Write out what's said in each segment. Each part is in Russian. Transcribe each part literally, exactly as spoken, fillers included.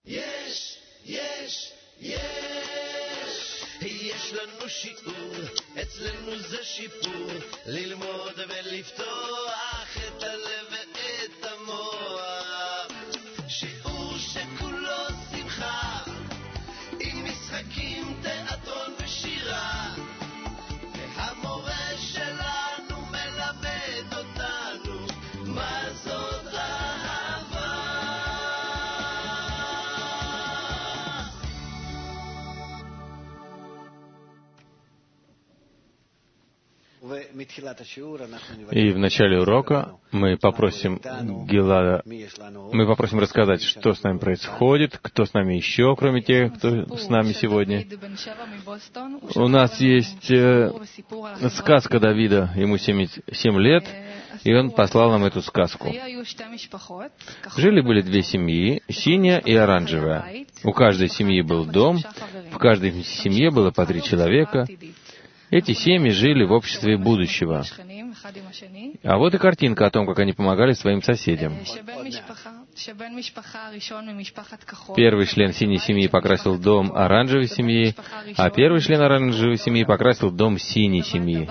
יש, יש, יש. יש לנו שיעור, אצלנו זה שיפור, ללמוד ולפתוח את הלב ואת המוח. שיעור שכולו שמחה, עם משחקים, תיאטרון ושירה, והמורה שלנו מלמד אותנו מה זאת אהבה. И в начале урока мы попросим Гилада, мы попросим рассказать, что с нами происходит, кто с нами еще, кроме тех, кто с нами сегодня. У нас есть э, сказка Давида, ему семьдесят семь лет, и он послал нам эту сказку. Жили-были две семьи, синяя и оранжевая. У каждой семьи был дом, в каждой семье было по три человека. Эти семьи жили в обществе будущего. А вот и картинка о том, как они помогали своим соседям. Первый член синей семьи покрасил дом оранжевой семьи, а первый член оранжевой семьи покрасил дом синей семьи.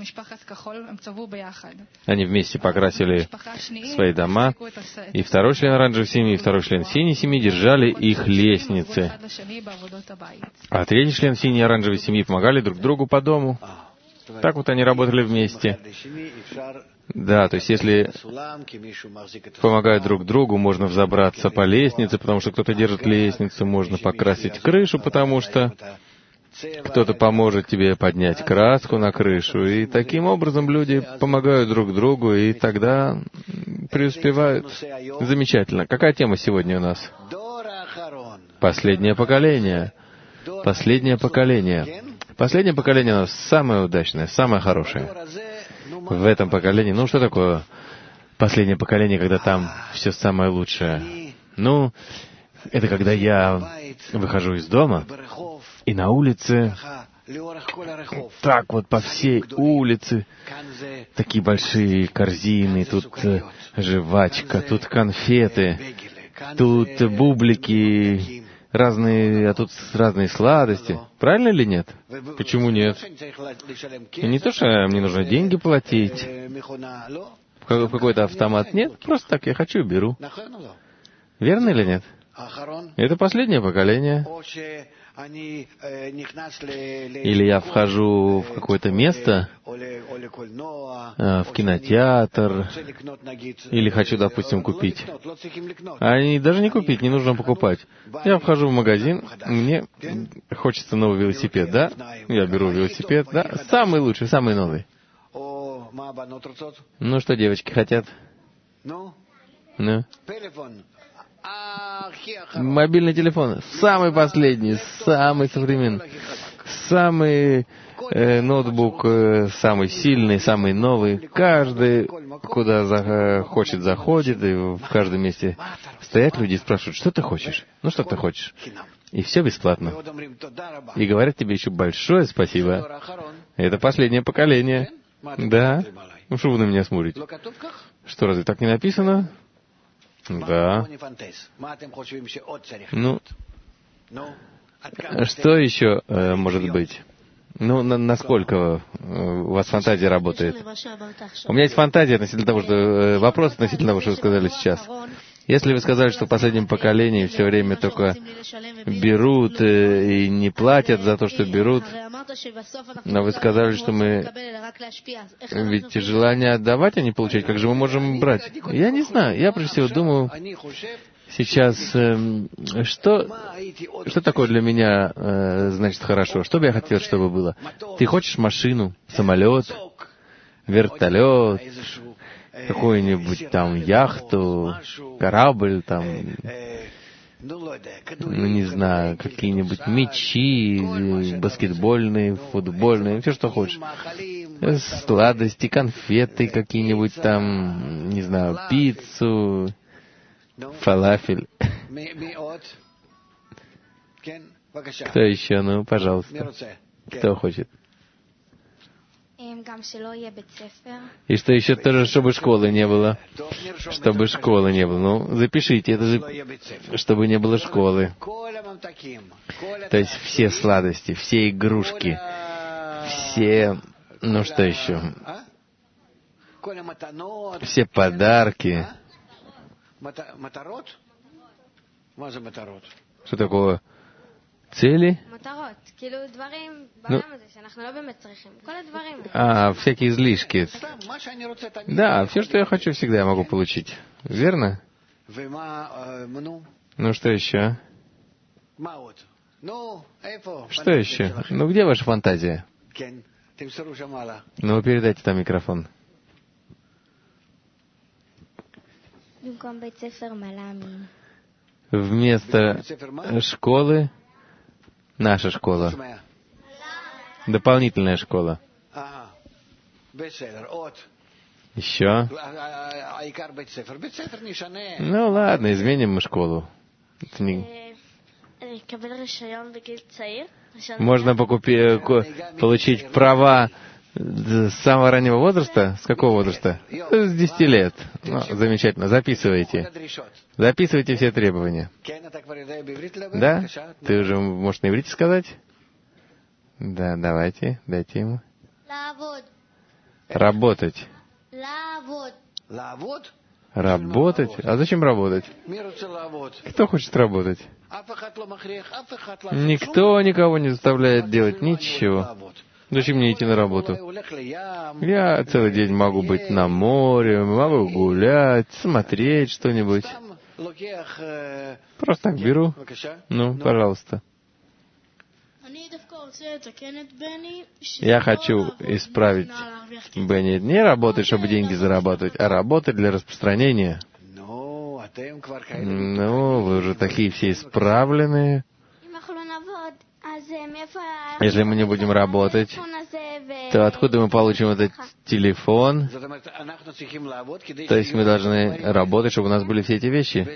Они вместе покрасили свои дома, и второй член оранжевой семьи и второй член синей семьи держали их лестницы. А третий член синей и оранжевой семьи помогали друг другу по дому. Так вот они работали вместе. Да, то есть если помогают друг другу, можно взобраться по лестнице, потому что кто-то держит лестницу, можно покрасить крышу, потому что кто-то поможет тебе поднять краску на крышу. И таким образом люди помогают друг другу, и тогда преуспевают. Замечательно. Какая тема сегодня у нас? Последнее поколение. Последнее поколение. Последнее поколение у нас самое удачное, самое хорошее. В этом поколении, ну что такое последнее поколение, когда там все самое лучшее? Ну, это когда я выхожу из дома, и на улице, так вот по всей улице, такие большие корзины, тут жвачка, тут конфеты, тут бублики, разные, а тут разные сладости. Правильно или нет? Почему нет? И не то, что мне нужно деньги платить. В какой-то автомат нет. Просто так я хочу, беру. Верно или нет? Это последнее поколение. Или я вхожу в какое-то место, в кинотеатр, или хочу, допустим, купить. А даже не купить, не нужно покупать. Я вхожу в магазин, мне хочется новый велосипед, да? Я беру велосипед, да? Самый лучший, самый новый. Ну, что девочки хотят? Ну? Мобильный телефон. Самый последний, самый современный. Самый э, ноутбук, э, самый сильный, самый новый. Каждый, куда за, хочет, заходит, и в каждом месте стоят люди и спрашивают, что ты хочешь? Ну, что ты хочешь? И все бесплатно. И говорят тебе еще большое спасибо. Это последнее поколение. Да. Ну, что вы на меня смотрите? Что, разве так не написано? Да. Ну, что еще э, может быть? Ну, на, насколько э, у вас фантазия работает? У меня есть фантазия относительно того, что... Э, вопрос относительно того, что вы сказали сейчас. Если вы сказали, что в последнем поколении все время только берут э, и не платят за то, что берут, но вы сказали, что мы... Ведь желание отдавать, а не получать, как же мы можем брать? Я не знаю. Я, прежде всего, думаю, сейчас, э, что, что такое для меня, э, значит, хорошо? Что бы я хотел, чтобы было? Ты хочешь машину, самолет, вертолет, какую-нибудь там яхту, корабль, там, ну, не знаю, какие-нибудь мячи, баскетбольные, футбольные, все, что хочешь. Сладости, конфеты какие-нибудь там, не знаю, пиццу, фалафель. Кто еще? Ну, пожалуйста. Кто хочет? И что еще тоже, чтобы школы не было. Чтобы школы не было. Ну, запишите, это же, чтобы не было школы. То есть все сладости, все игрушки, все... Ну, что еще? Все подарки. Что такое? Цели? Ну, а, всякие излишки. Да, все, что я хочу, всегда я могу получить. Верно? Ну, что еще? Что еще? Ну, где ваша фантазия? Ну, передайте там микрофон. Вместо школы наша школа. Дополнительная школа. Еще? Ну ладно, изменим мы школу. Не... Можно покупи... получить права с самого раннего возраста? С какого возраста? С десяти лет. Ну, замечательно. Записывайте. Записывайте все требования. Да? Ты уже можешь на иврите сказать? Да, давайте. Дайте ему. Работать. Работать? А зачем работать? Кто хочет работать? Никто никого не заставляет делать ничего. Зачем мне идти на работу? Я целый день могу быть на море, могу гулять, смотреть что-нибудь. Просто так беру. Ну, пожалуйста. Я хочу исправить Бенни. Не работать, чтобы деньги зарабатывать, а работать для распространения. Ну, вы уже такие все исправленные. Если мы не будем работать, то откуда мы получим этот телефон? То есть мы должны работать, чтобы у нас были все эти вещи?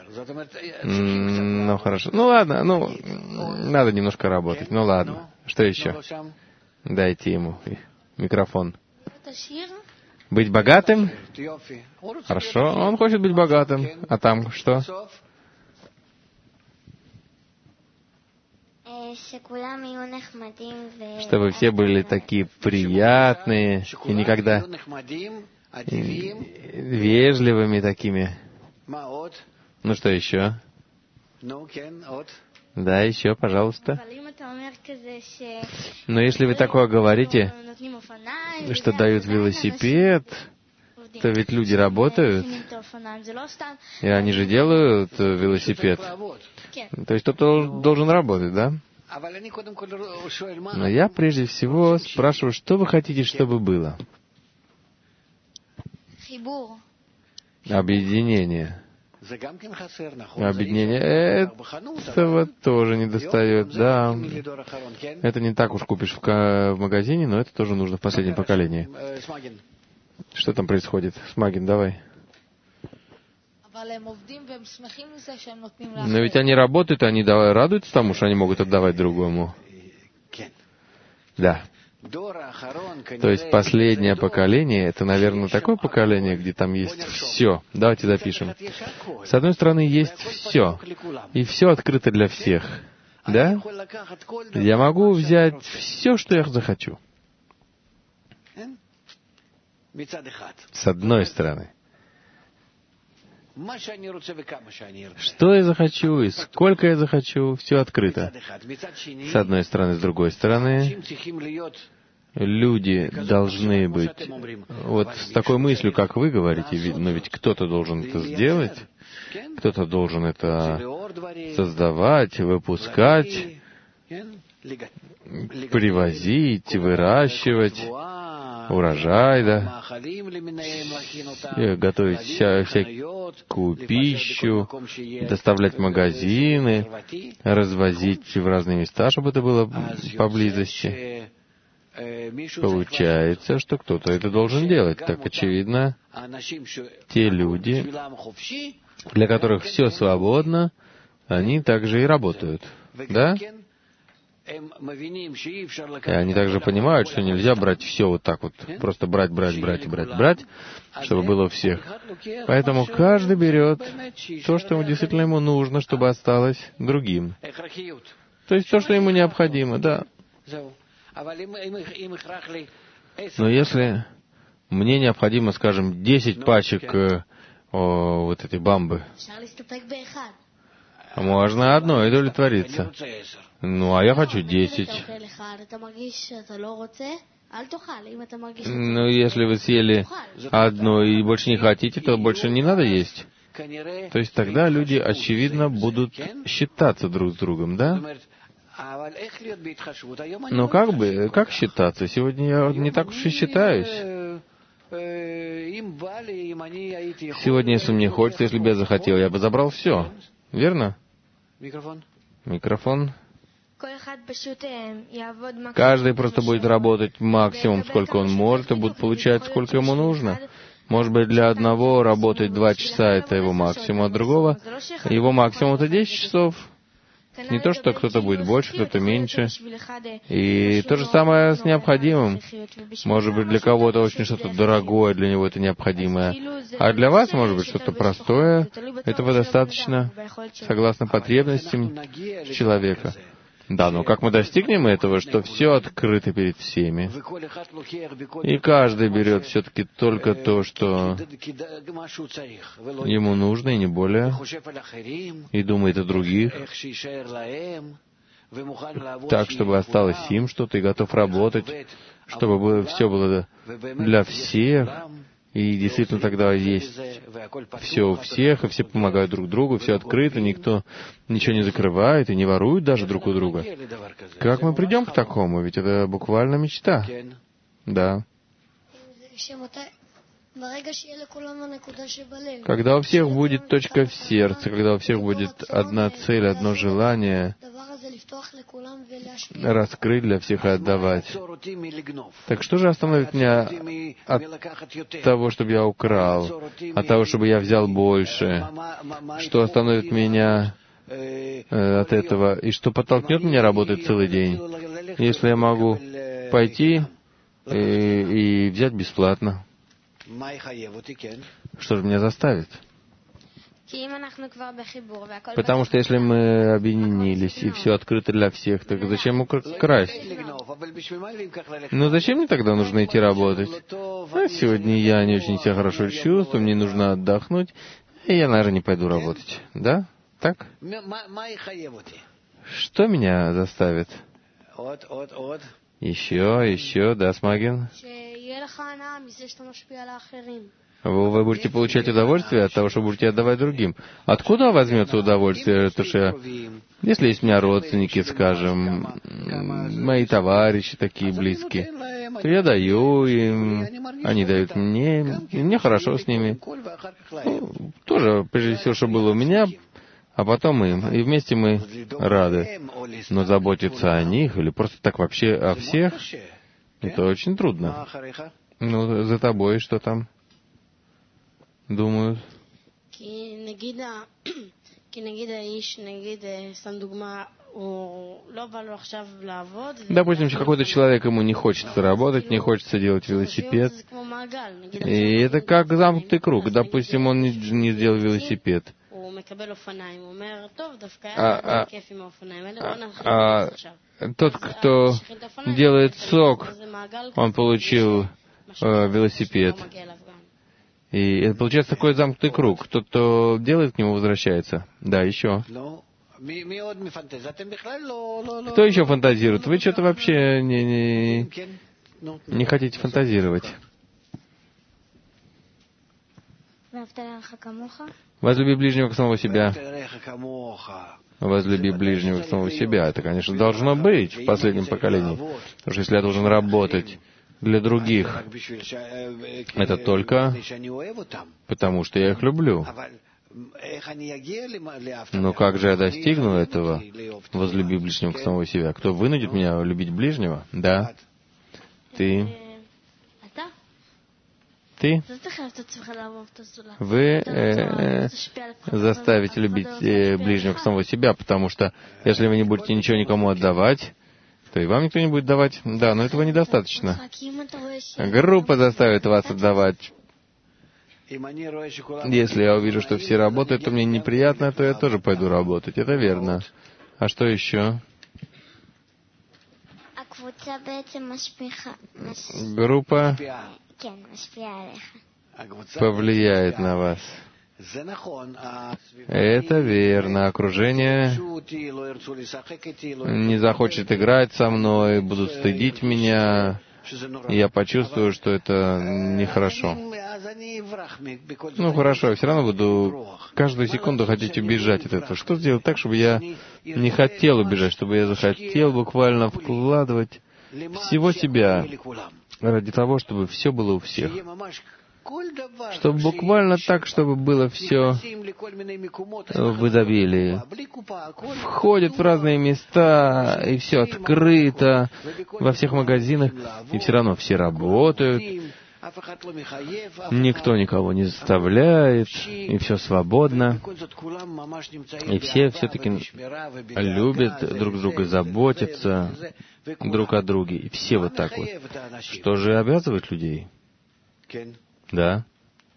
Ну, хорошо. Ну, ладно, ну, надо немножко работать. Ну, ладно. Что еще? Дайте ему микрофон. Быть богатым? Хорошо, он хочет быть богатым. А там что? Чтобы все были такие приятные и никогда вежливыми такими. Ну что еще? Да, еще, пожалуйста. Но если вы такое говорите, что дают велосипед, то ведь люди работают, и они же делают велосипед. То есть кто-то должен работать, да? Но я прежде всего спрашиваю, что вы хотите, чтобы было? Объединение. Объединение этого тоже не достает, да. Это не так уж купишь в магазине, но это тоже нужно в последнем поколении. Что там происходит? Смагин, давай. Но ведь они работают, и они радуются тому, что они могут отдавать другому. Да. То есть последнее поколение, это, наверное, такое поколение, где там есть все. Давайте запишем. С одной стороны, есть все. И все открыто для всех. Да? Я могу взять все, что я захочу. С одной стороны. Что я захочу и сколько я захочу, все открыто. С одной стороны, с другой стороны, люди должны быть вот с такой мыслью, как вы говорите, но ведь кто-то должен это сделать, кто-то должен это создавать, выпускать, привозить, выращивать урожай, да, готовить вся, всякую пищу, доставлять в магазины, развозить в разные места, чтобы это было поблизости. Получается, что кто-то это должен делать. Так, очевидно, те люди, для которых все свободно, они также и работают. Да? И они также понимают, что нельзя брать все вот так вот, просто брать, брать, брать, брать, брать, чтобы было у всех. Поэтому каждый берет то, что ему действительно ему нужно, чтобы осталось другим. То есть то, что ему необходимо, да. Но если мне необходимо, скажем, десять пачек э, о, вот этой бамбы, можно одной удовлетвориться. Ну, а я хочу десять. Ну, если вы съели одну и больше не хотите, то больше не надо есть. То есть тогда люди, очевидно, будут считаться друг с другом, да? Но как бы, как считаться? Сегодня я не так уж и считаюсь. Сегодня, если мне хочется, если бы я захотел, я бы забрал все. Верно? Микрофон. Каждый просто будет работать максимум, сколько он может, и будет получать, сколько ему нужно. Может быть, для одного работать два часа — это его максимум, а другого его максимум — это десять часов. Не то, что кто-то будет больше, кто-то меньше. И то же самое с необходимым. Может быть, для кого-то очень что-то дорогое, для него это необходимое. А для вас, может быть, что-то простое. Этого достаточно, согласно потребностям человека. Да, но как мы достигнем этого, что все открыто перед всеми, и каждый берет все-таки только то, что ему нужно, и не более, и думает о других, так, чтобы осталось им что-то, и готов работать, чтобы все было для всех, и действительно тогда есть все у всех, и все помогают друг другу, все открыто, никто ничего не закрывает и не ворует даже друг у друга. Как мы придем к такому? Ведь это буквально мечта. Да. Когда у всех будет точка в сердце, когда у всех будет одна цель, одно желание раскрыть для всех и отдавать. Так что же остановит меня от того, чтобы я украл, от того, чтобы я взял больше? Что остановит меня э, от этого? И что подтолкнет меня работать целый день? Если я могу пойти и, и взять бесплатно, что же меня заставит? Потому что если мы объединились, и все открыто для всех, так зачем укра- красть? Ну зачем мне тогда нужно идти работать? А сегодня я не очень себя хорошо чувствую, мне нужно отдохнуть, и я, наверное, не пойду работать. Да? Так? Что меня заставит? Еще, еще, да, Смагин? Вы, вы будете получать удовольствие от того, что будете отдавать другим. Откуда возьмется удовольствие? То, что я... Если есть у меня родственники, скажем, мои товарищи такие близкие, то я даю им, они дают мне, и мне хорошо с ними. Ну, тоже, прежде всего, что было у меня, а потом им. И вместе мы рады. Но заботиться о них или просто так вообще о всех, это очень трудно. Ну, за тобой что там думают? Допустим, какой-то человек, ему не хочется работать, не хочется делать велосипед. И это как замкнутый круг. Допустим, он не, не сделал велосипед. А, а, а, тот, кто делает сок, он получил э, велосипед. И это получается такой замкнутый круг. Тот, кто делает, к нему возвращается. Да, еще. Кто еще фантазирует? Вы что-то вообще не, не, не хотите фантазировать. Возлюби ближнего к самого себя. Возлюби ближнего к самого себя. Это, конечно, должно быть в последнем поколении. Потому что если я должен работать для других, это только потому, что я их люблю. Но как же я достигну этого? Возлюби ближнего к самого себя. Кто вынудит меня любить ближнего? Да. Ты. Ты. Вы э, заставите любить э, ближнего к самого себя, потому что если вы не будете ничего никому отдавать, то и вам никто не будет давать. Да, но этого недостаточно. Группа заставит вас отдавать. Если я увижу, что все работают, то мне неприятно, то я тоже пойду работать. Это верно. А что еще? Группа повлияет на вас. Это верно. Окружение не захочет играть со мной, будут стыдить меня. Я почувствую, что это нехорошо. Ну, хорошо, я все равно буду каждую секунду хотеть убежать от этого. Что сделать так, чтобы я не хотел убежать, чтобы я захотел буквально вкладывать всего себя ради того, чтобы все было у всех. Чтобы буквально так, чтобы было все в изобилии. Входят в разные места, и все открыто, во всех магазинах, и все равно все работают. Никто никого не заставляет, и все свободно. И все все-таки любят друг друга, заботятся друг о друге. И все вот так вот. Что же обязывает людей? Да.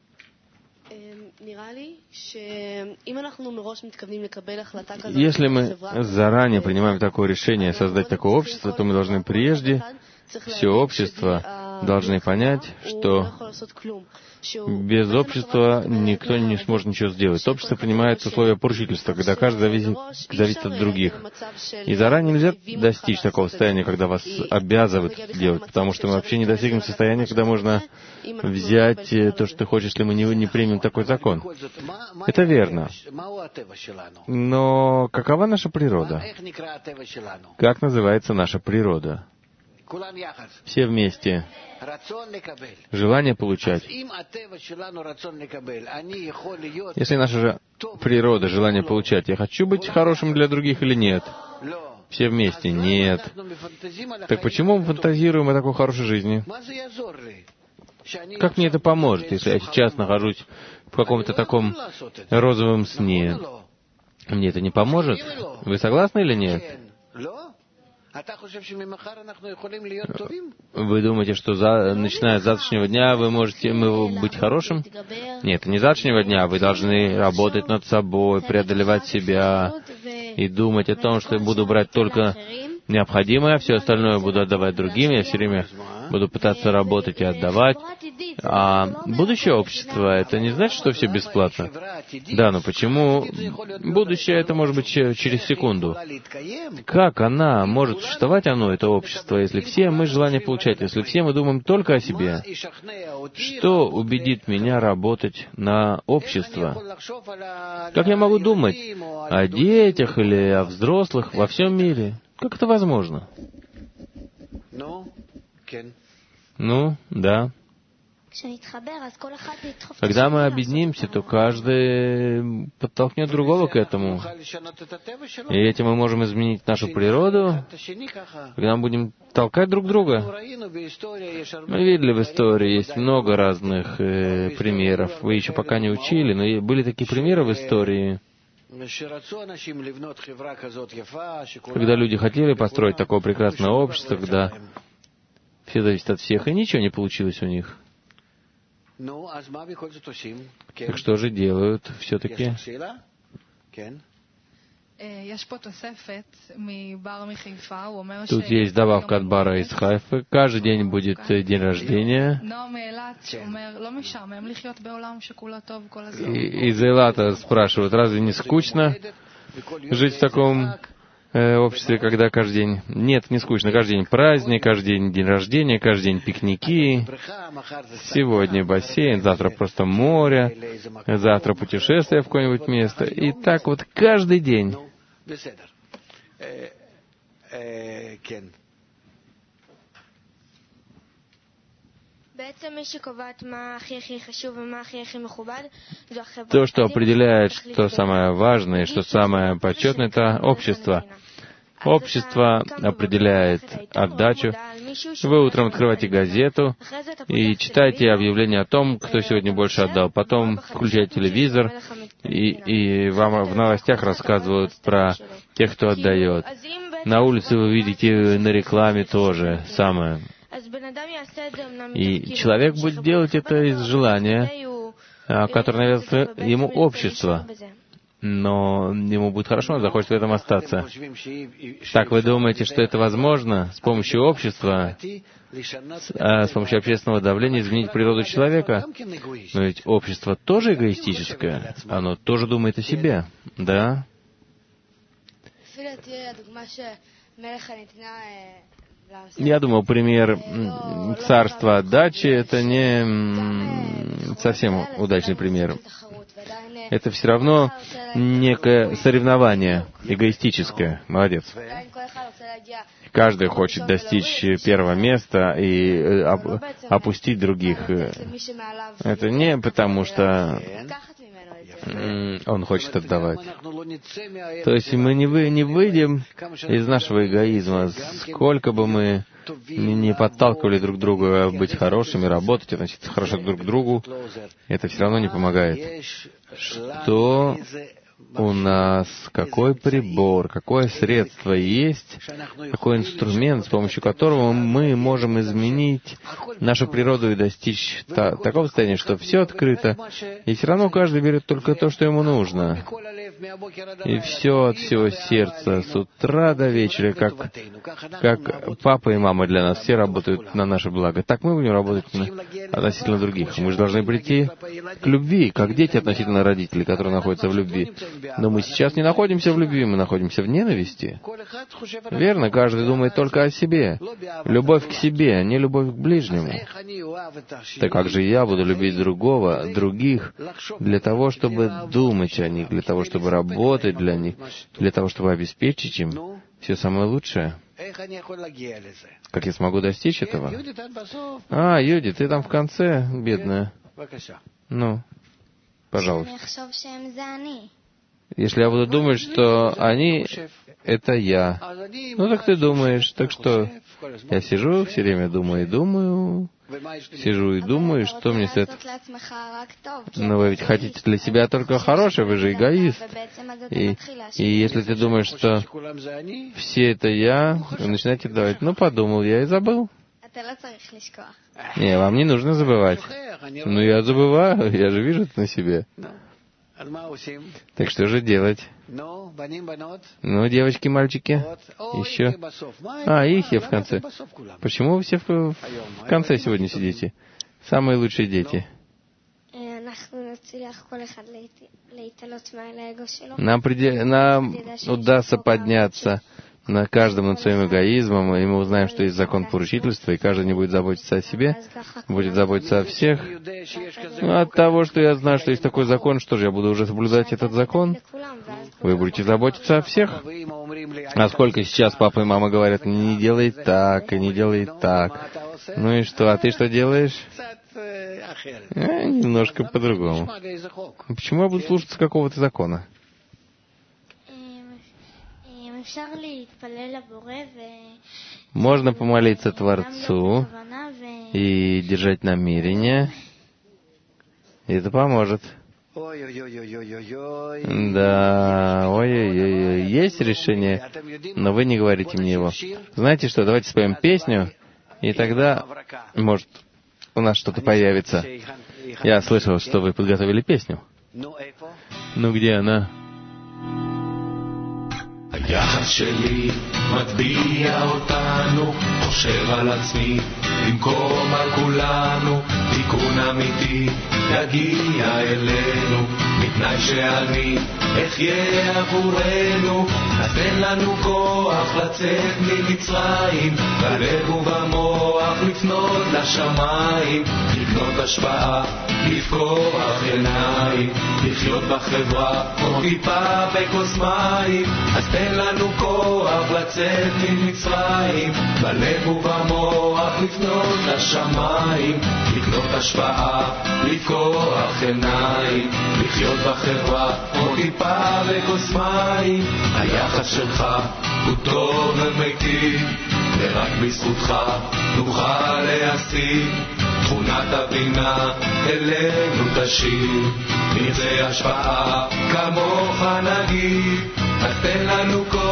Если мы заранее принимаем такое решение создать такое общество, то мы должны прежде все общество должны понять, что без общества никто не сможет ничего сделать. Общество принимает условия поручительства, когда каждый зависит, зависит от других. И заранее нельзя достичь такого состояния, когда вас обязывают делать, потому что мы вообще не достигнем состояния, когда можно взять то, что ты хочешь, если мы не, не примем такой закон. Это верно. Но какова наша природа? Как называется наша природа? Все вместе. Желание получать. Если наша же природа, желание получать, я хочу быть хорошим для других или нет? Все вместе. Нет. Так почему мы фантазируем о такой хорошей жизни? Как мне это поможет, если я сейчас нахожусь в каком-то таком розовом сне? Мне это не поможет? Вы согласны или нет? Вы думаете, что за, начиная с завтрашнего дня вы можете мы быть хорошим? Нет, не с завтрашнего дня. Вы должны работать над собой, преодолевать себя и думать о том, что я буду брать только необходимое, а все остальное буду отдавать другим. Я все время буду пытаться работать и отдавать. А будущее общество, это не значит, что все бесплатно. Да, но почему будущее, это может быть через секунду? Как она может существовать, оно, это общество, если все мы желание получать, если все мы думаем только о себе? Что убедит меня работать на общество? Как я могу думать о детях или о взрослых во всем мире? Как это возможно? Ну, да. Когда мы объединимся, то каждый подтолкнет другого к этому. И этим мы можем изменить нашу природу, когда мы будем толкать друг друга. Мы видели в истории, есть много разных э, примеров. Вы еще пока не учили, но были такие примеры в истории, когда люди хотели построить такое прекрасное общество, когда все зависит от всех, и ничего не получилось у них. Так что же делают все-таки? Тут есть добавка от Бара из Хайфы. Каждый день будет день рождения. И из Эйлата спрашивают, разве не скучно жить в таком э, обществе, когда каждый день... Нет, не скучно. Каждый день праздник, каждый день день рождения, каждый день пикники. Сегодня бассейн, завтра просто море, завтра путешествие в какое-нибудь место. И так вот каждый день. То, что определяет, что самое важное и что самое почетное, это общество. Общество определяет отдачу. Вы утром открываете газету и читаете объявление о том, кто сегодня больше отдал. Потом включаете телевизор, и, и вам в новостях рассказывают про тех, кто отдает. На улице вы видите, на рекламе тоже самое. И человек будет делать это из желания, которое навязывает ему общество. Но ему будет хорошо, он захочет в этом остаться. Так вы думаете, что это возможно с помощью общества, с, а, с помощью общественного давления изменить природу человека? Но ведь общество тоже эгоистическое, оно тоже думает о себе, да? Я думаю, пример царства дачи — это не совсем удачный пример. Это все равно некое соревнование эгоистическое. Молодец. Каждый хочет достичь первого места и опустить других. Это не потому, что он хочет отдавать. То есть мы не, вы, не выйдем из нашего эгоизма, сколько бы мы не подталкивали друг друга быть хорошими, работать, относиться хорошо друг к другу, это все равно не помогает. Что у нас, какой прибор, какое средство есть, какой инструмент, с помощью которого мы можем изменить нашу природу и достичь та, такого состояния, что все открыто, и все равно каждый берет только то, что ему нужно. И все от всего сердца, с утра до вечера, как, как папа и мама для нас, все работают на наше благо. Так мы будем работать на, относительно других. Мы же должны прийти к любви, как дети относительно родителей, которые находятся в любви. Но мы сейчас не находимся в любви, мы находимся в ненависти. Верно, каждый думает только о себе. Любовь к себе, а не любовь к ближнему. Так как же я буду любить другого, других, для того, чтобы думать о них, для того, чтобы работать для них, для того, чтобы обеспечить им все самое лучшее? Как я смогу достичь этого? А, Юди, ты там в конце, бедная. Ну, пожалуйста. Если я буду думать, что они — это я, ну так ты думаешь, так что я сижу, все время думаю и думаю, сижу и думаю, что мне с этого... Но вы ведь хотите для себя только хорошее, вы же эгоист. И, и если ты думаешь, что все это я, вы начинаете давать, ну подумал я и забыл. Не, вам не нужно забывать. Ну я забываю, я же вижу это на себе. Так что же делать? Ну, девочки, мальчики, еще. А, их я в конце. Почему вы все в, в конце сегодня сидите? Самые лучшие дети. Нам, приде... Нам удастся подняться на каждом над своим эгоизмом, и мы узнаем, что есть закон поручительства, и каждый не будет заботиться о себе, будет заботиться о всех. Ну, от того, что я знаю, что есть такой закон, что же, я буду уже соблюдать этот закон? Вы будете заботиться о всех? А сколько сейчас папа и мама говорят, не делай так, и не делай так. Ну и что, а ты что делаешь? А, немножко по-другому. Почему я буду слушаться какого-то закона? Можно помолиться Творцу и держать намерение, и это поможет. Да, ой-ой-ой, есть решение, но вы не говорите мне его. Знаете что, давайте споем песню, и тогда, может, у нас что-то появится. Я слышал, что вы подготовили песню. Ну, где она? היחס שלי מטביע אותנו, חושב על עצמי במקום על כולנו, תיקון אמיתי יגיע אלינו, מתנאי שאני אחיה עבורנו, אז תן לנו כוח לצאת ממצרים, בלב ובמוח לפנות לשמיים, לקנות השפעה, לפקוח עיניים, לחיות בחברה כמו טיפה בכוס מים, אז תן לנו כוח לצאת ממצרים, בלב ובמוח לפנות לשמיים, לקנות השפעה, לפקוח עיניים, לחיות בחברה כמו טיפה בכוס מים. היחס שלך הוא טוב ומיטיב, ורק בזכותך נוכל להשיג תכונת הבינה אלינו תשיב, נרצה השפעה כמוך נגיד, אז תן לנו כוח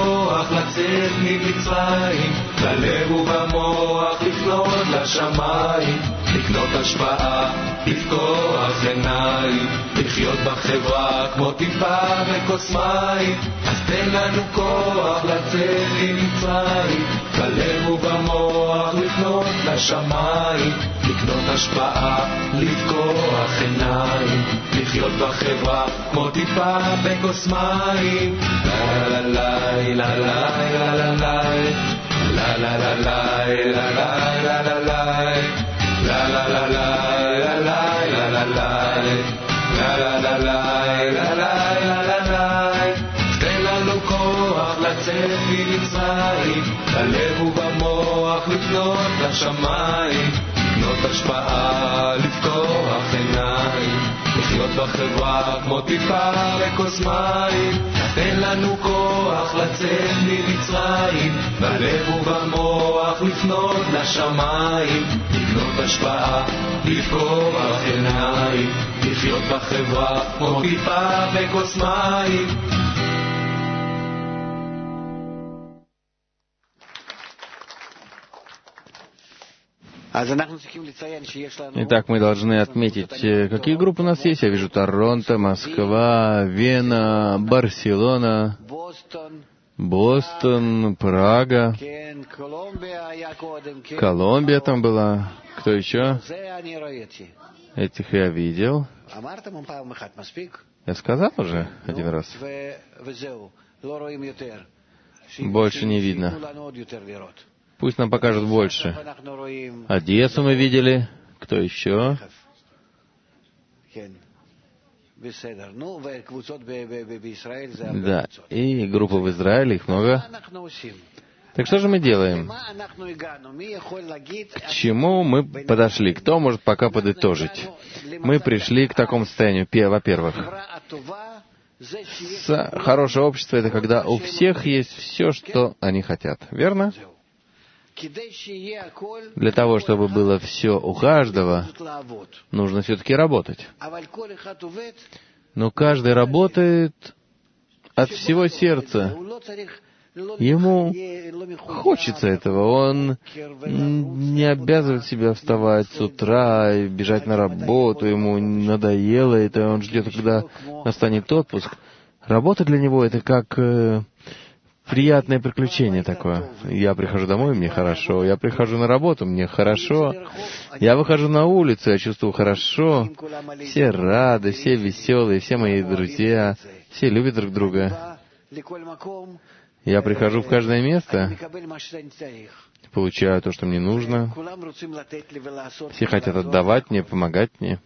כוח לצאת ממצרים, בלב ובמוח לפנות לשמיים, לקנות השפעה, לפקוח עיניים, לחיות בחברה כמו טיפה בכוס מים. אז תן לנו כוח לצאת ממצרים, בלב ובמוח לפנות לשמיים, לקנות השפעה, לפקוח עיניים, לחיות בחברה כמו טיפה בכוס מים. לה לה לה לה לה לה לה לה לה לה לה לה לה לה לה La la la la la la la la la la la la la la la la. תן לנו כוח לצאת ממצרים, בלב ובמוח לפנות לשמיים, לקנות השפעה, לפקוח עיניים, לחיות בחברה כמו טיפה בכוס מים. תן לנו כוח לצאת ממצרים, בלב ובמוח לפנות לשמיים, לקנות השפעה, לפקוח עיניים, לחיות בחברה כמו טיפה בכוס מים. Итак, мы должны отметить, какие группы у нас есть. Я вижу Торонто, Москва, Вена, Барселона, Бостон, Прага, Колумбия там была. Кто еще? Этих я видел. Я сказал уже один раз. Больше не видно. Пусть нам покажут больше. Одессу мы видели. Кто еще? Да, и группы в Израиле, их много. Так что же мы делаем? К чему мы подошли? Кто может пока подытожить? Мы пришли к такому состоянию. Во-первых, хорошее общество — это когда у всех есть все, что они хотят. Верно? Для того, чтобы было все у каждого, нужно все-таки работать. Но каждый работает от всего сердца. Ему хочется этого. Он не обязывает себя вставать с утра и бежать на работу. Ему надоело это, он ждет, когда настанет отпуск. Работа для него — это как приятное приключение такое. Я прихожу домой, мне хорошо. Я прихожу на работу, мне хорошо. Я выхожу на улицу, я чувствую хорошо. Все рады, все веселые, все мои друзья, все любят друг друга. Я прихожу в каждое место, получаю то, что мне нужно. Все хотят отдавать мне, помогать мне.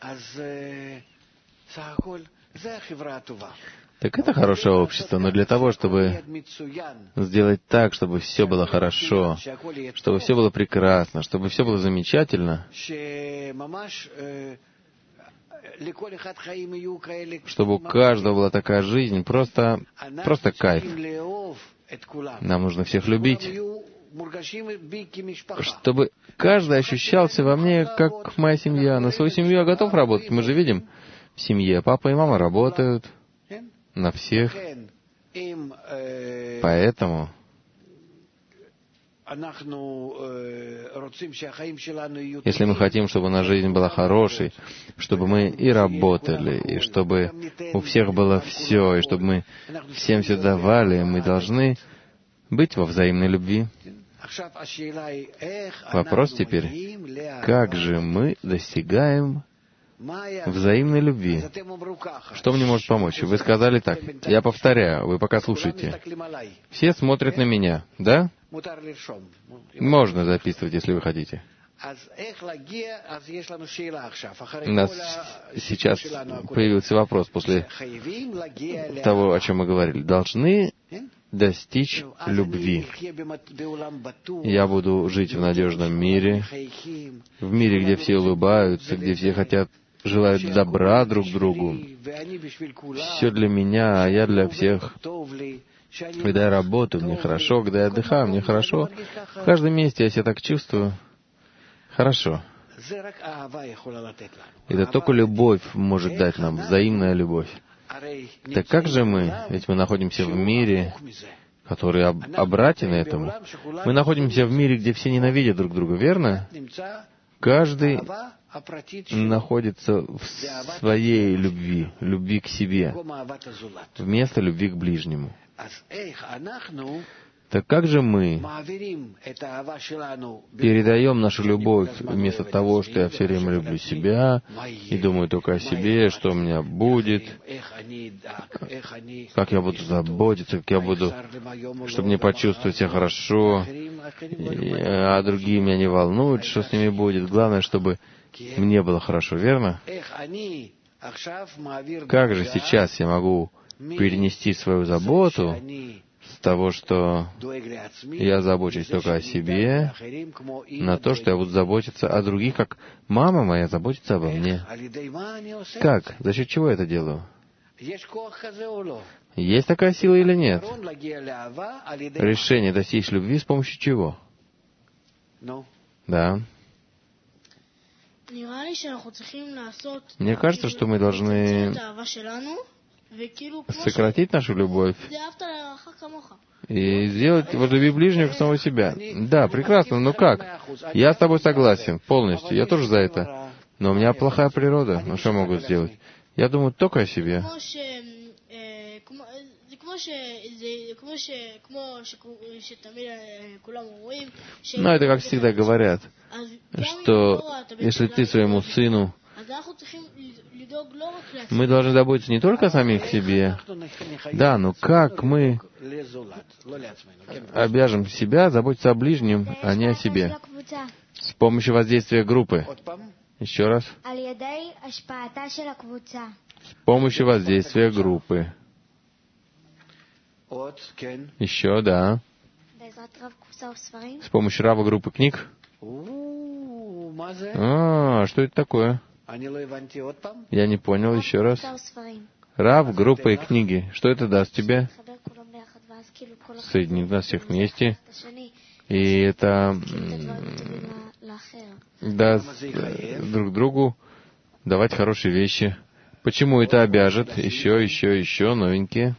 Так это хорошее общество, но для того, чтобы сделать так, чтобы все было хорошо, чтобы все было прекрасно, чтобы все было замечательно, чтобы у каждого была такая жизнь, просто, просто кайф. Нам нужно всех любить, чтобы каждый ощущался во мне, как моя семья. На свою семью я готов работать. Мы же видим, в семье папа и мама работают на всех. Поэтому если мы хотим, чтобы наша жизнь была хорошей, чтобы мы и работали, и чтобы у всех было все, и чтобы мы всем все давали, мы должны быть во взаимной любви. Вопрос теперь, как же мы достигаем взаимной любви? Что мне может помочь? Вы сказали так. Я повторяю, вы пока слушайте. Все смотрят на меня, да? Можно записывать, если вы хотите. У нас сейчас появился вопрос после того, о чем мы говорили. Должны достичь любви. Я буду жить в надежном мире, в мире, где все улыбаются, где все хотят, желают добра друг другу. Все для меня, а я для всех. Когда я работаю, мне хорошо, когда я отдыхаю, мне хорошо. В каждом месте я себя так чувствую. Хорошо. Это только любовь может дать нам, взаимная любовь. Так как же мы, ведь мы находимся в мире, который об, обратен этому. Мы находимся в мире, где все ненавидят друг друга, верно? Каждый находится в своей любви, любви к себе, вместо любви к ближнему. Так как же мы передаем нашу любовь вместо того, что я все время люблю себя и думаю только о себе, что у меня будет, как я буду заботиться, как я буду, чтобы мне почувствовать себя хорошо, и, а другие меня не волнуют, что с ними будет. Главное, чтобы мне было хорошо, верно? Как же сейчас я могу перенести свою заботу с того, что я забочусь только о себе, на то, что я буду заботиться о других, как мама моя заботится обо мне? Как? За счет чего я это делаю? Есть такая сила или нет? Решение достичь любви с помощью чего? Да. Мне кажется, что мы должны сократить нашу любовь и сделать возлюби ближнего как самого себя. Да, прекрасно, но как? Я с тобой согласен полностью, я тоже за это. Но у меня плохая природа, ну что я могу сделать? Я думаю только о себе. Но это как всегда говорят, что если ты своему сыну, мы должны заботиться не только о самих себе. Да, но как мы обяжем себя заботиться о ближнем, а не о себе? С помощью воздействия группы. Еще раз. С помощью воздействия группы. Еще, да. С помощью рава группы книг. А, что это такое? Я не понял, еще раз. Рав, группа и книги. Что это даст тебе? Соединит нас всех вместе. И это даст друг другу давать хорошие вещи. Почему это обяжет? Еще, еще, еще новенькие.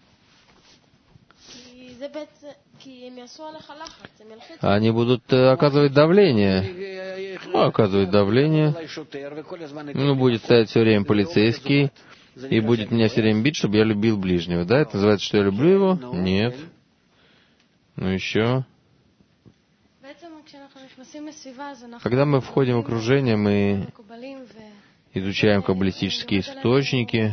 Они будут оказывать давление. Ну, оказывать давление. Ну, будет стоять все время полицейский и будет меня все время бить, чтобы я любил ближнего. Да, это называется, что я люблю его? Нет. Ну, еще. Когда мы входим в окружение, мы изучаем каббалистические источники,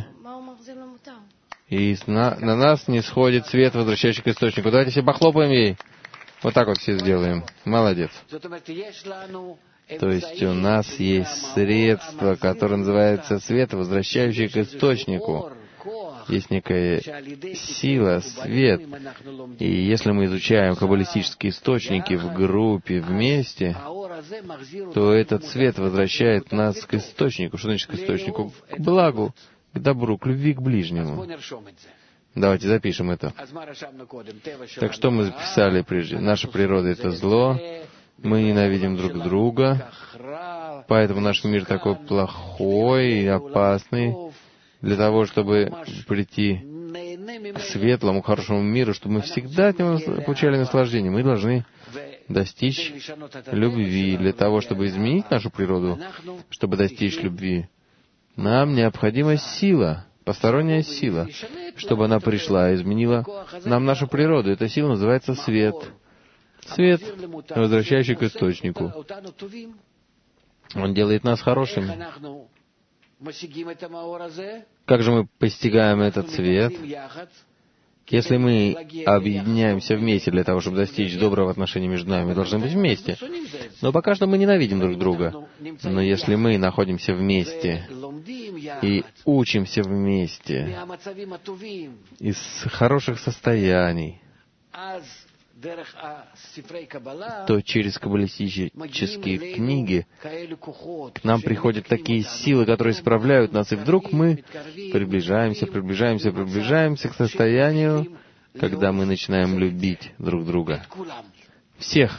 и на, на нас не сходит свет, возвращающий к источнику. Давайте все похлопаем ей. Вот так вот все сделаем. Молодец. То есть у нас есть средство, которое называется свет, возвращающий к источнику. Есть некая сила, свет. И если мы изучаем каббалистические источники в группе, вместе, то этот свет возвращает нас к источнику. Что значит к источнику? К благу, к добру, к любви к ближнему. Давайте запишем это. Так что мы записали прежде? Наша природа — это зло. Мы ненавидим друг друга. Поэтому наш мир такой плохой и опасный. Для того, чтобы прийти к светлому, хорошему миру, чтобы мы всегда от него получали наслаждение, мы должны достичь любви. Для того, чтобы изменить нашу природу, чтобы достичь любви, нам необходима сила, посторонняя сила, чтобы она пришла и изменила нам нашу природу. Эта сила называется свет. Свет, возвращающий к источнику. Он делает нас хорошими. Как же мы постигаем этот свет? Если мы объединяемся вместе для того, чтобы достичь доброго отношения между нами, мы должны быть вместе. Но пока что мы ненавидим друг друга. Но если мы находимся вместе и учимся вместе из хороших состояний, то через каббалистические книги к нам приходят такие силы, которые справляют нас, и вдруг мы приближаемся, приближаемся, приближаемся к состоянию, когда мы начинаем любить друг друга. Всех.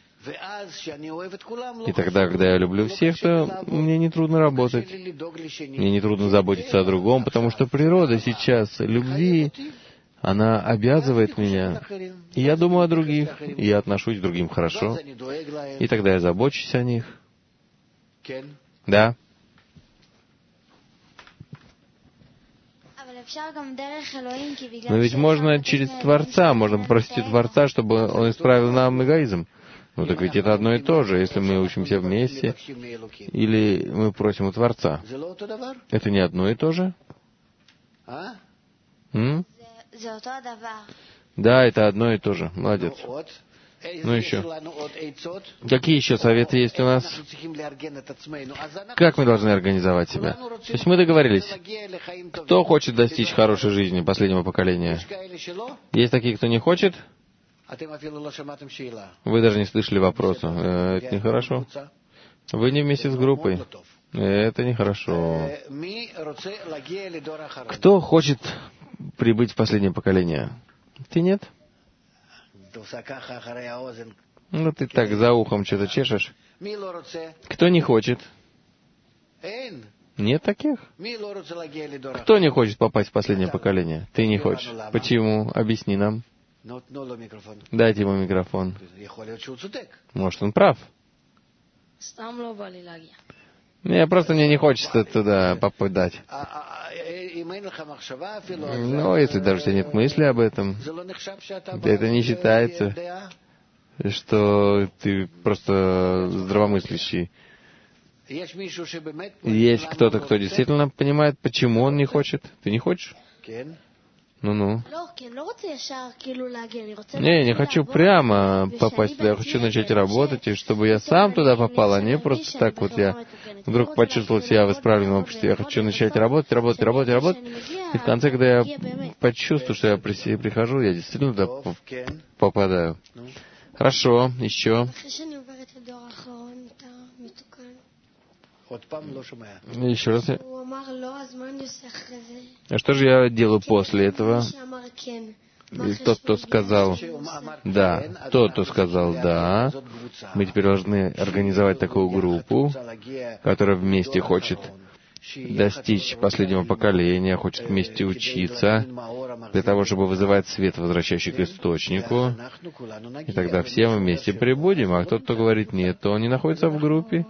И тогда, когда я люблю всех, то мне не трудно работать. Мне не трудно заботиться о другом, потому что природа сейчас любви она обязывает меня. И я думаю о других, и я отношусь к другим хорошо. И тогда я забочусь о них. Да. Но ведь можно через Творца, можно попросить у Творца, чтобы Он исправил нам эгоизм. Ну так ведь это одно и то же, если мы учимся вместе, или мы просим у Творца. Это не одно и то же? М? Да, это одно и то же. Молодец. Ну еще. Какие еще советы есть у нас? Как мы должны организовать себя? То есть мы договорились. Кто хочет достичь хорошей жизни последнего поколения? Есть такие, кто не хочет? Вы даже не слышали вопроса. Э, это нехорошо. Вы не вместе с группой. Это нехорошо. Кто хочет прибыть в последнее поколение? Ты нет? Ну, ты так за ухом что-то чешешь. Кто не хочет? Нет таких? Кто не хочет попасть в последнее поколение? Ты не хочешь. Почему? Объясни нам. Дайте ему микрофон. Может, он прав? Не, просто мне не хочется туда попадать. Ну, если даже у тебя нет мысли об этом, это не считается, что ты просто здравомыслящий. Есть кто-то, кто действительно понимает, почему он не хочет. Ты не хочешь? Ну-ну. Не, я не хочу прямо попасть туда, я хочу начать работать, и чтобы я сам туда попал, а не просто так вот я вдруг почувствовал себя в исправленном обществе. Я хочу начать работать, работать, работать, работать, и в конце, когда я почувствую, что я при себе прихожу, я действительно туда попадаю. Хорошо, еще. Еще раз. А что же я делаю после этого? И тот, кто сказал «да», тот, кто сказал «да», мы теперь должны организовать такую группу, которая вместе хочет достичь последнего поколения, хочет вместе учиться, для того, чтобы вызывать свет, возвращающий к источнику. И тогда все мы вместе прибудем, а тот, кто говорит «нет», то он не находится в группе.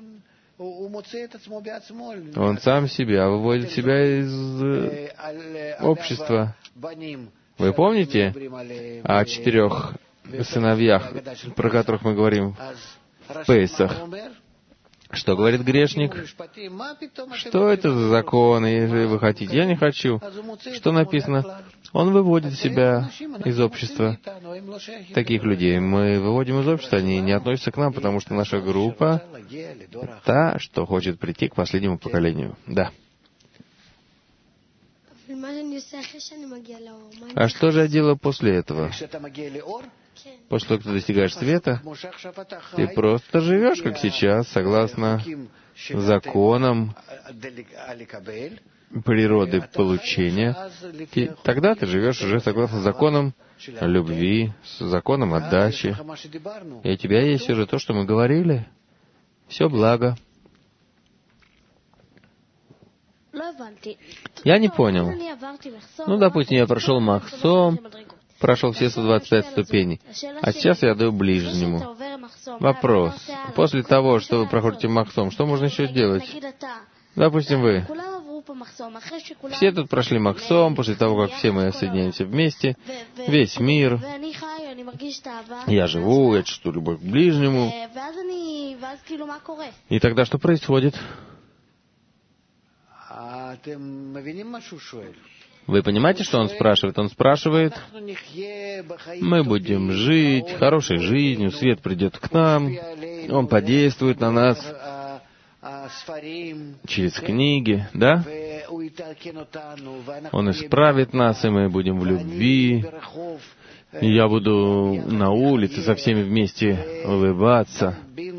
Он сам себя выводит себя из общества. Вы помните о четырех сыновьях, про которых мы говорим в Песах? Что говорит грешник? Что это за законы, если вы хотите? Я не хочу. Что написано? Он выводит себя из общества. Таких людей мы выводим из общества, они не относятся к нам, потому что наша группа та, что хочет прийти к последнему поколению. Да. А что же я делаю после этого? После того, как ты достигаешь света, ты просто живешь, как сейчас, согласно законам природы получения. И тогда ты живешь уже согласно законам любви, с законом отдачи. И у тебя есть уже то, что мы говорили. Все благо. Я не понял. Ну, допустим, я прошел махсом, прошел все сто двадцать пять ступеней, а сейчас я даю ближнему. Вопрос. После того, что вы проходите махсом, что можно еще делать? Допустим, вы. Все тут прошли махсом, после того, как все мы соединяемся вместе, весь мир. Я живу, я чувствую любовь к ближнему. И тогда что происходит? Вы понимаете, что он спрашивает? Он спрашивает, мы будем жить хорошей жизнью, свет придет к нам, он подействует на нас через книги, да? Он исправит нас, и мы будем в любви. И я буду на улице со всеми вместе улыбаться.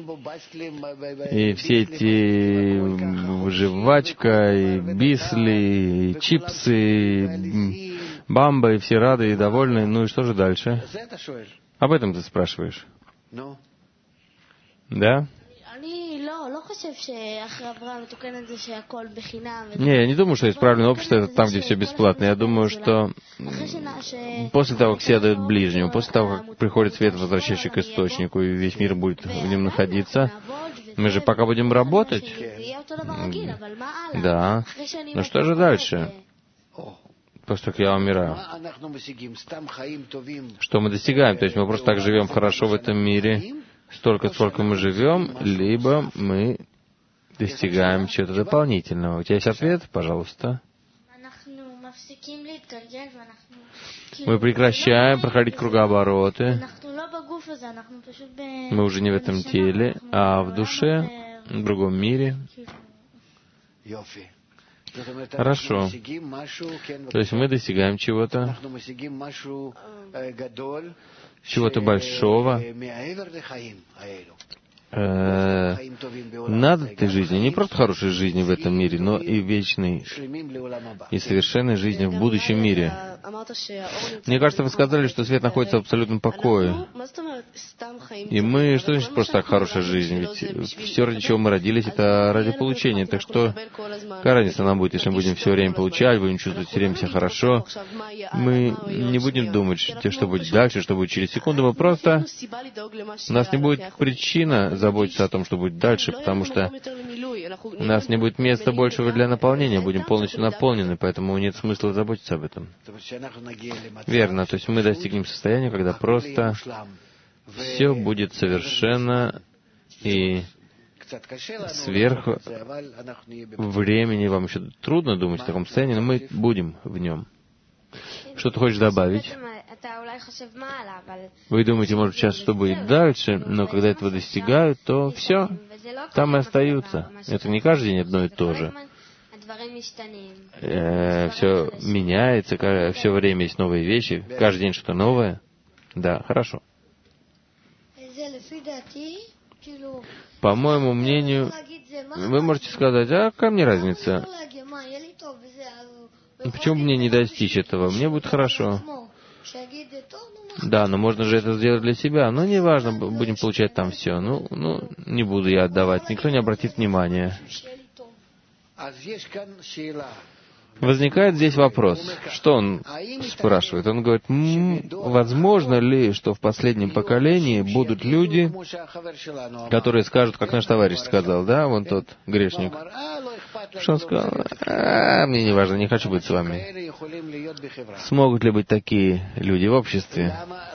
И все эти жвачка, и бисли, и чипсы, и бамба, и все рады и довольны. Ну и что же дальше? Об этом ты спрашиваешь? Да? Не, я не думаю, что исправленное общество — это там, где все бесплатно. Я думаю, что после того, как все дают ближнему, после того, как приходит свет, возвращающий к источнику, и весь мир будет в нем находиться, мы же пока будем работать. Да. Но что же дальше? После того, как я умираю. Что мы достигаем? То есть мы просто так живем хорошо в этом мире, столько, сколько мы живем, либо мы достигаем чего-то дополнительного. У тебя есть ответ? Пожалуйста. Мы прекращаем проходить кругообороты. Мы уже не в этом теле, а в душе, в другом мире. Хорошо. То есть мы достигаем чего-то, чего-то большого, э, над этой жизнью, не просто хорошей жизни в этом мире, но и вечной и совершенной жизни в будущем мире. Мне кажется, вы сказали, что свет находится в абсолютном покое. И мы, что значит просто так хорошая жизнь? Ведь все, ради чего мы родились, это ради получения. Так что какая разница нам будет, если мы будем все время получать, будем чувствовать все время себя хорошо? Мы не будем думать, что будет дальше, что будет через секунду. Мы просто... У нас не будет причина заботиться о том, что будет дальше, потому что у нас не будет места большего для наполнения, будем полностью наполнены, поэтому нет смысла заботиться об этом. Верно, то есть мы достигнем состояния, когда просто все будет совершенно, и сверху времени вам еще трудно думать в таком состоянии, но мы будем в нем. Что ты хочешь добавить? Вы думаете, может, сейчас что будет дальше, но когда этого достигают, то все, там и остаются. Это не каждый день одно и то же. Э, все меняется, все время есть новые вещи, каждый день что-то новое. Да, хорошо. По моему мнению, вы можете сказать, а какая мне разница? Почему бы мне не достичь этого? Мне будет хорошо. Да, но можно же это сделать для себя. Ну, неважно, будем получать там все. Ну, ну, не буду я отдавать. Никто не обратит внимания. Возникает здесь вопрос. Что он спрашивает? Он говорит, м-м, возможно ли, что в последнем поколении будут люди, которые скажут, как наш товарищ сказал, да, вон тот грешник. Что он сказал? А, мне не важно, не хочу быть с вами. Смогут ли быть такие люди в обществе?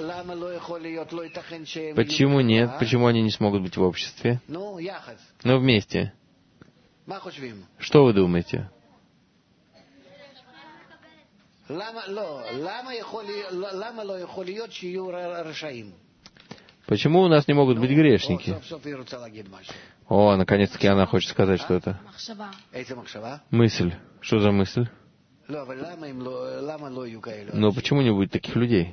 Почему нет? Почему они не смогут быть в обществе? Но вместе. Что вы думаете? Почему у нас не могут быть грешники? О, наконец-таки она хочет сказать что-то. Мысль. Что за мысль? Но почему не будет таких людей?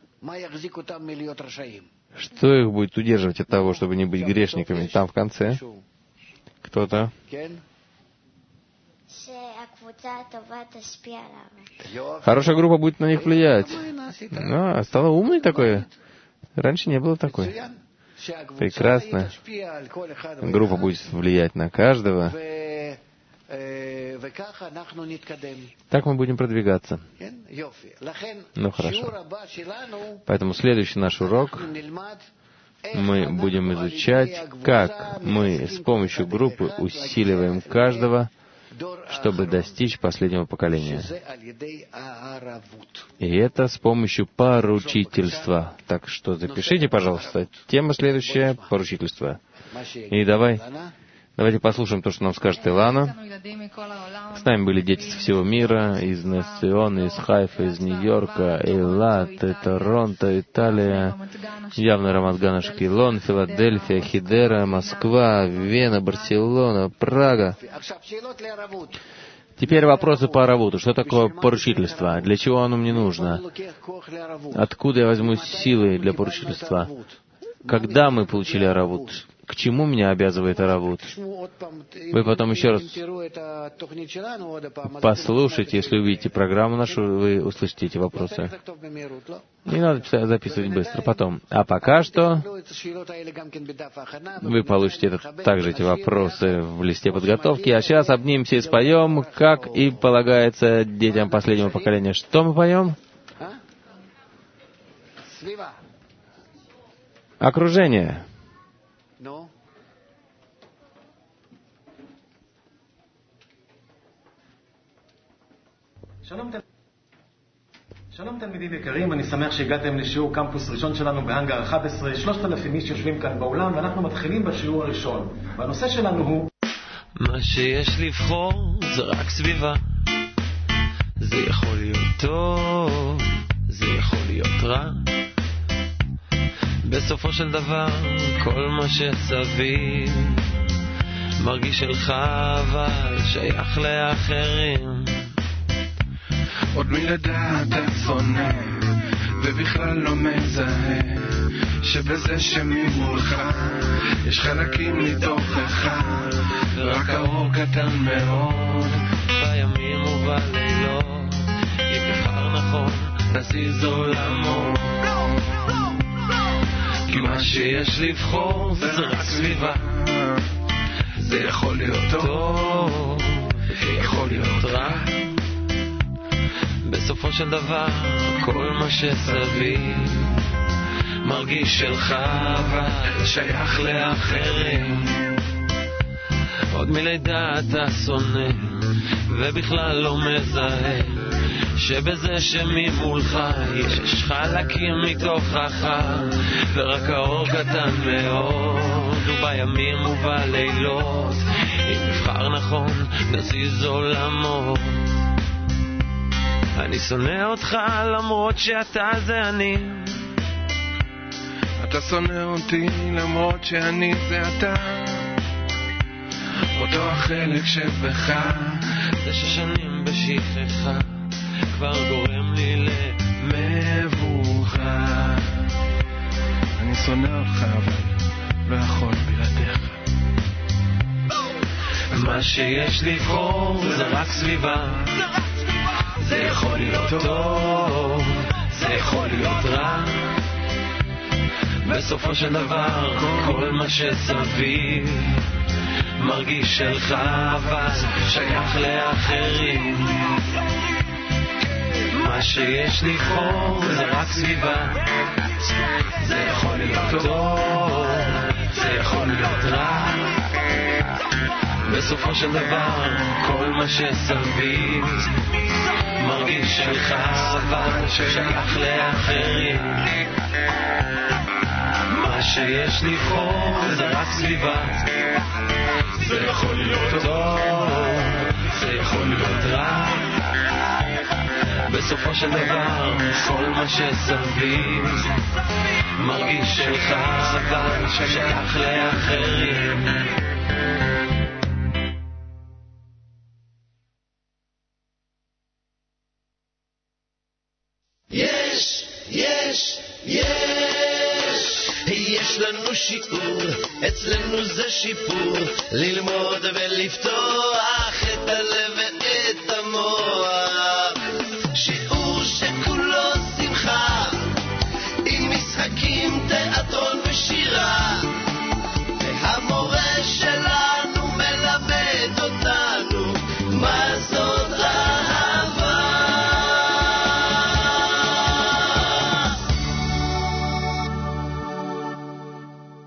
Что их будет удерживать от того, чтобы не быть грешниками? Там в конце кто-то. Хорошая группа будет на них влиять. А, стала умной такой. Раньше не было такой. Прекрасно. Группа будет влиять на каждого. Так мы будем продвигаться. Ну хорошо. Поэтому следующий наш урок мы будем изучать, как мы с помощью группы усиливаем каждого, чтобы достичь последнего поколения. И это с помощью поручительства. Так что запишите, пожалуйста, тема следующая — поручительство. И давай, давайте послушаем то, что нам скажет Илана. С нами были дети со всего мира, из Несциона, из Хайфа, из Нью-Йорка, Эйлат, Торонто, Италия, явно Рамат-Ган, Ашкелон, Филадельфия, Хидера, Москва, Вена, Барселона, Прага. Теперь вопросы по Аравуту. Что такое поручительство? Для чего оно мне нужно? Откуда я возьму силы для поручительства? Когда мы получили Аравут? к чему меня обязывает Аравут. Вы потом еще раз послушайте, если увидите программу нашу, вы услышите эти вопросы. Не надо записывать быстро, потом. А пока что вы получите это, также эти вопросы в листе подготовки. А сейчас обнимемся и споем, как и полагается детям последнего поколения. Что мы поем? Окружение. שלום תלמידים יקרים, אני שמח שהגעתם לשיעור קמפוס ראשון שלנו בהנגר אחת עשרה. שלושת אלפים איש יושבים כאן באולם ואנחנו מתחילים בשיעור הראשון. והנושא שלנו הוא מה שיש לבחור זה רק סביבה. זה יכול להיות טוב, זה יכול להיות רע. בסופו של דבר כל מה שסביב מרגיש שלך אבל שייך לאחרים. עוד מלידה אתה שונא ובכלל לא מזהה שבזה שממולך יש חלקים מתוכך רק האור קטן מאוד בימים ובלילות אם בחר נכון נזיז עולמות כי מה שיש לבחור זה רק סביבה. זה יכול להיות טוב, זה יכול להיות רע. בסופו של דבר כל מה שסביב מרגיש שלך אבל שייך לאחרים. עוד מלידה אתה שונא ובכלל לא מזהה שבזה שממולך יש חלקים מתוכך ורק האור קטן מאוד ובימים ובלילות אם נבחר נכון נזיז עולמות. אני שונא אותך למרות שאתה זה אני. אתה שונא אותי למרות שאני זה אתה. אותו החלק שבך זה ששנים בשכחה כבר גורם לי למבוכה. אני שונא אותך אבל לא יכול בלעדיך. מה שיש לבחור זה רק סביבה. זה יכול להיות טוב, זה יכול להיות רע. בסופו של דבר כל מה שסביב מרגיש שלך אבל שייך לאחרים. מה שיש לבחור זה רק סביבה. זה יכול להיות טוב, זה יכול להיות רע. בסופו של דבר כל מה שסביב מרגיש שלך אבל שייך לאחרים. מה שיש לבחור זה רק סביבה. זה יכול להיות טוב, זה יכול להיות רע. בסופו של דבר כל מה שסביב מרגיש שלך אבל שייך לאחרים. יש, יש, יש, יש לנו שיעור, אצלנו זה שיפור, ללמוד ולפתור